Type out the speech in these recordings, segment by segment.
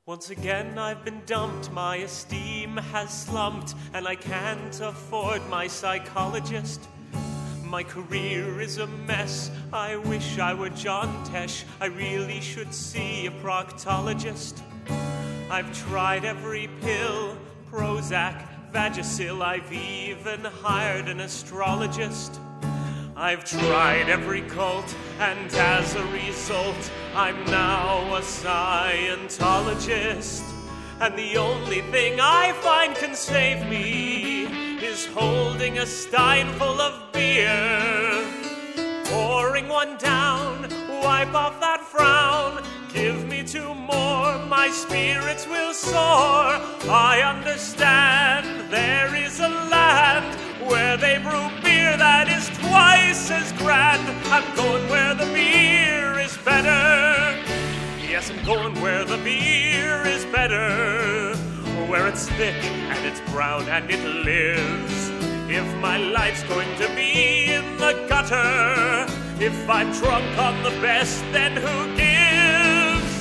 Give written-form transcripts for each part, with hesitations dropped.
Once again I've been dumped, my esteem has slumped, and I can't afford my psychologist. My career is a mess, I wish I were John Tesh, I really should see a proctologist. I've tried every pill, Prozac, Vagisil, I've even hired an astrologist. I've tried every cult, and as a result, I'm now a Scientologist. And the only thing I find can save me is holding a stein full of beer. Pouring one down, wipe off that frown, give me 2 more, my spirits will soar. I understand there is a land where they brew beer that is twice as grand. I'm going where the beer is better. Yes, I'm going where the beer is better. Where it's thick and it's brown and it lives. If my life's going to be in the gutter, if I'm drunk on the best, then who gives?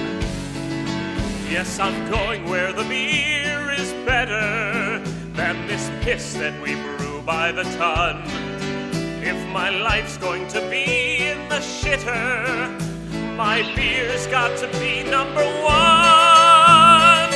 Yes, I'm going where the beer is better than this piss that we brew by the ton. If my life's going to be in the shitter, my beer's got to be number 1.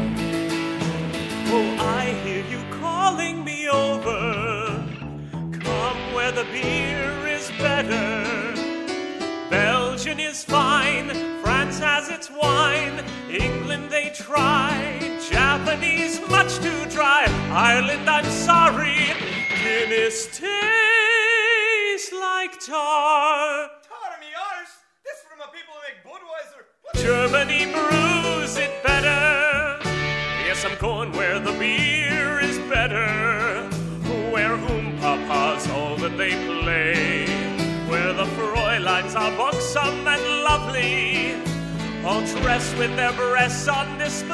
Oh, I hear you calling me over. Come where the beer is better. Belgium is fine, France has its wine, England they try, Japanese much too dry, Ireland I'm sorry, Guinness tastes like tar. Tar me arse! This from a people who make Budweiser. Germany brews it better. Yes, I'm going where the beer is better. Where Papa's all that they play. Where the Fräuleins are buxom and lovely, all dressed with their breasts on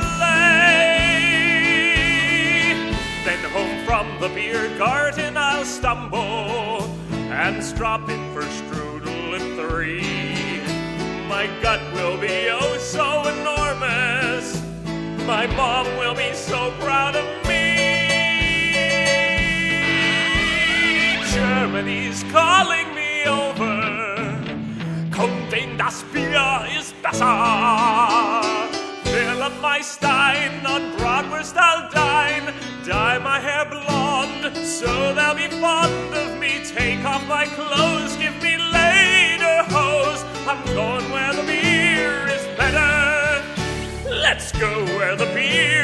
display. Then home from the beer garden I'll stumble and strop in for strudel at 3. My gut will be oh so enormous. My mom will be so proud of me. Germany's calling me over. Kommt denn das Bier ist besser. Fill up my stein, on Bratwurst I'll dine. Dye my hair blonde, so they'll be fond of me. Take off my clothes, give me later hose. I'm going where the beer is better. Let's go where the beer